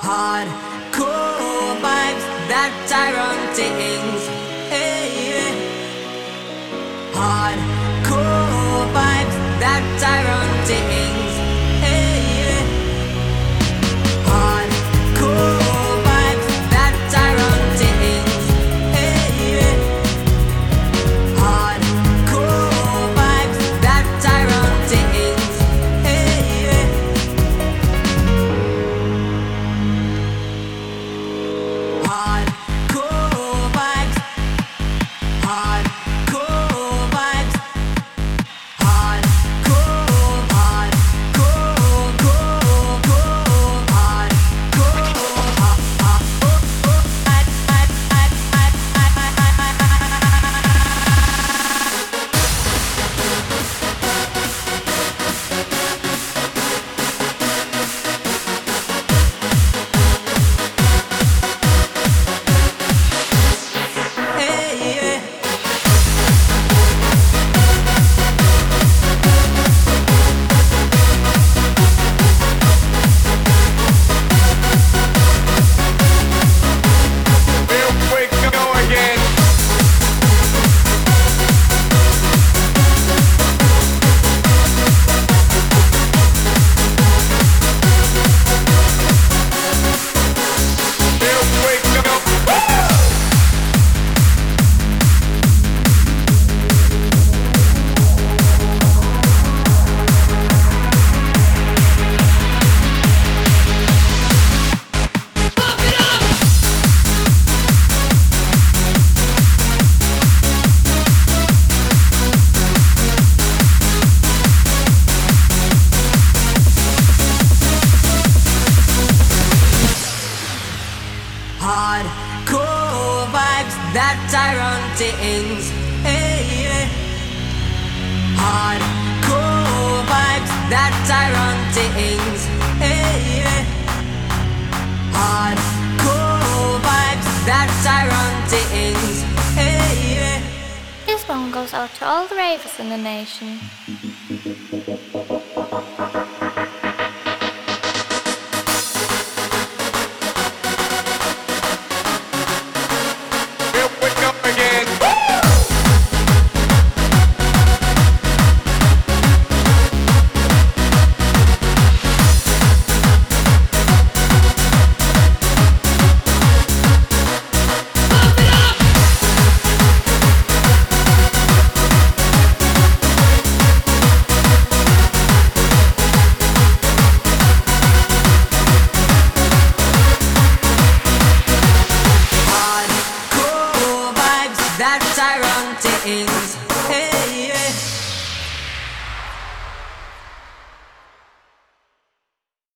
Hardcore vibes, that tyrant things. Hey, hardcore vibes, that tyrant things. Hey, hardcore vibes, that tyrant things. Hey, hardcore vibes, that tyrant things. Hey, hardcore vibes, hardcore vibes, hardcore, hardcore, hey, Here we go again. Here we go. hardcore vibes, that tyrant things. Hey, hardcore vibes, that tyrant things. Hey, hardcore vibes, that tyrant things. Hey. This one goes out to all the ravers in the nation. Here we go again. Hardcore vibes, that tyrant things.